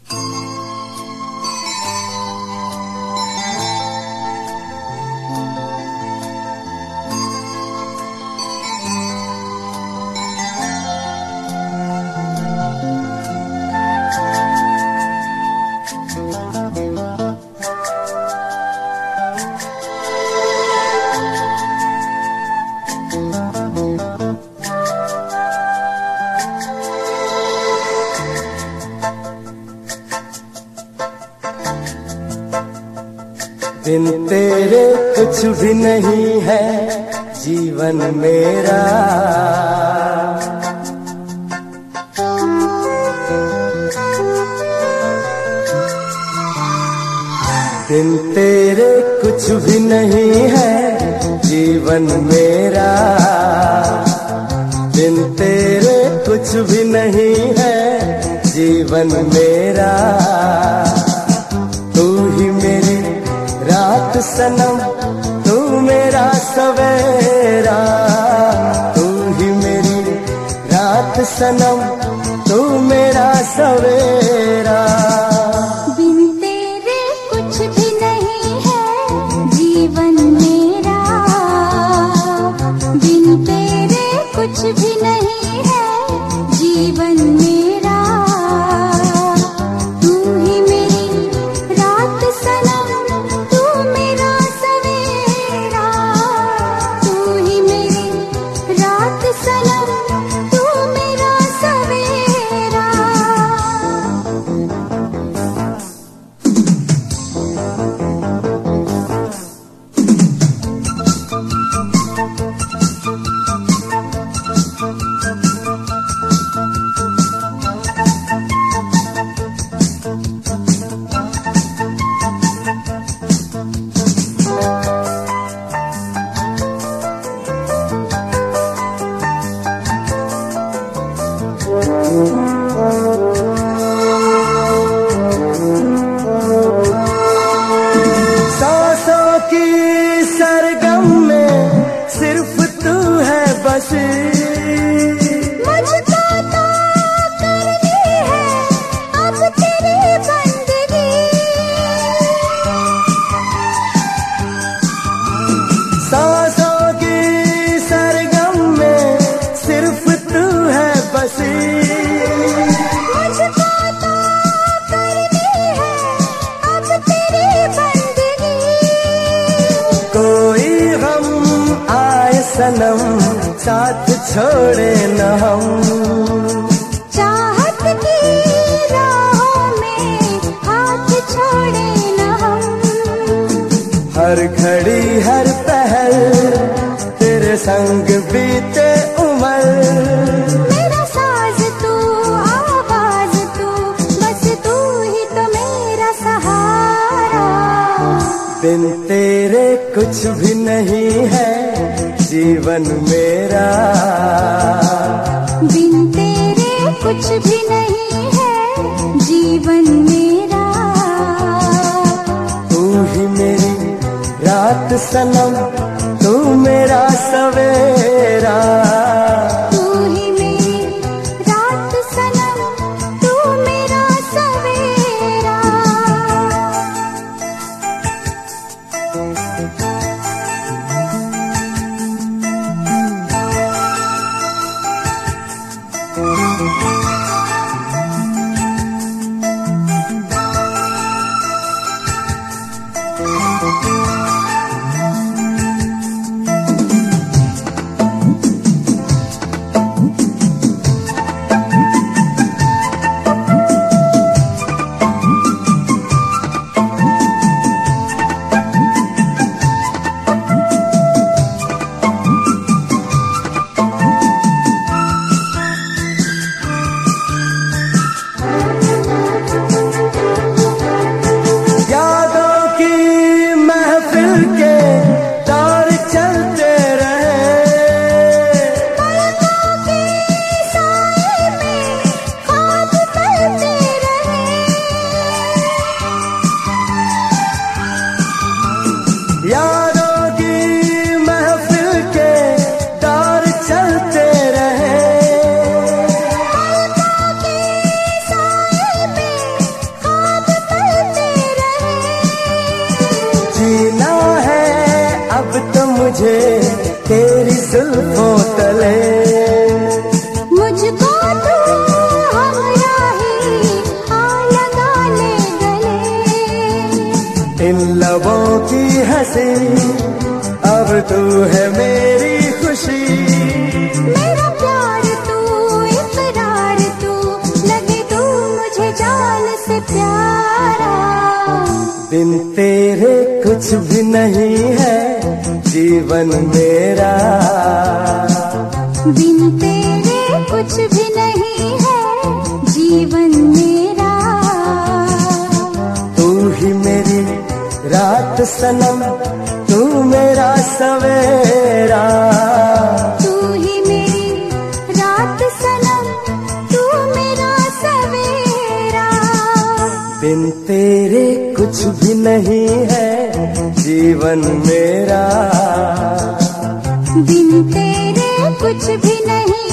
बिन तेरे कुछ भी नहीं है जीवन मेरा, बिन तेरे कुछ भी नहीं है जीवन मेरा, बिन तेरे कुछ भी नहीं है जीवन मेरा। तू ही मेरी रात सनम, तू मेरा सवेरा, तू ही मेरी रात सनम, तू मेरा सवेरा। बिन तेरे कुछ भी नहीं है जीवन मेरा, बिन तेरे कुछ भी नहीं है जीवन मेरा। तू ही मेरी रात सनम, तू मेरा सवेरा, तू ही मेरी रात सनम, तू मेरा सवेरा। सांसों की सरगम में सिर्फ तू है बसी, मुझको तो करनी है अब तेरी बंदगी। सांसों की सरगम में सिर्फ तू है बसी, मुझको तो करनी है अब तेरी बंदगी। कोई गम आए सनम साथ छोड़े न हम, चाहत की राहों में हाथ छोड़े न हम। हर घड़ी हर पहल तेरे संग बीते उम्र। मेरा साज तू, आवाज तू, बस तू ही तो मेरा सहारा। बिन तेरे कुछ भी नहीं है जीवन मेरा, बिन तेरे कुछ भी नहीं है जीवन मेरा। तू ही मेरी रात सनम, तू मेरा सवेरा। तू ही मेरी रात सनम, तू मेरा सवेरा। मुझे तेरी जुल्फों तले। मुझको तू हमराही आ लगा ले गले। इन लबों की हंसी अब तू है मेरी खुशी। मेरा प्यार तू इकरार तू, लगे तू मुझे जान से प्यारा। बिन तेरे कुछ भी नहीं है जीवन मेरा। बिन तेरे कुछ भी नहीं है जीवन मेरा। तू ही मेरी रात सनम, तू मेरा सवेरा। तू ही मेरी रात सनम, तू मेरा सवेरा। बिन तेरे कुछ भी नहीं है जीवन मेरा। बिन तेरे कुछ भी नहीं